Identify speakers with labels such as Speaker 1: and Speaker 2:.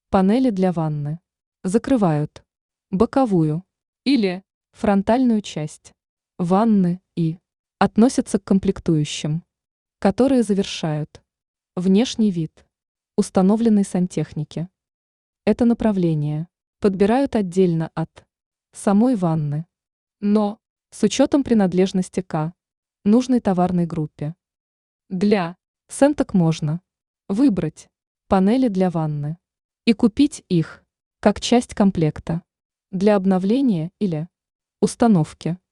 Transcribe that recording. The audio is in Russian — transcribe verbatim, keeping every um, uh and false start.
Speaker 1: Панели для ванны закрывают боковую или фронтальную часть ванны и относятся к комплектующим, которые завершают внешний вид установленной сантехники. Это направление подбирают отдельно от самой ванны, но с учетом принадлежности к нужной товарной группе. Для сентек можно выбрать панели для ванны и купить их как часть комплекта для обновления или установки.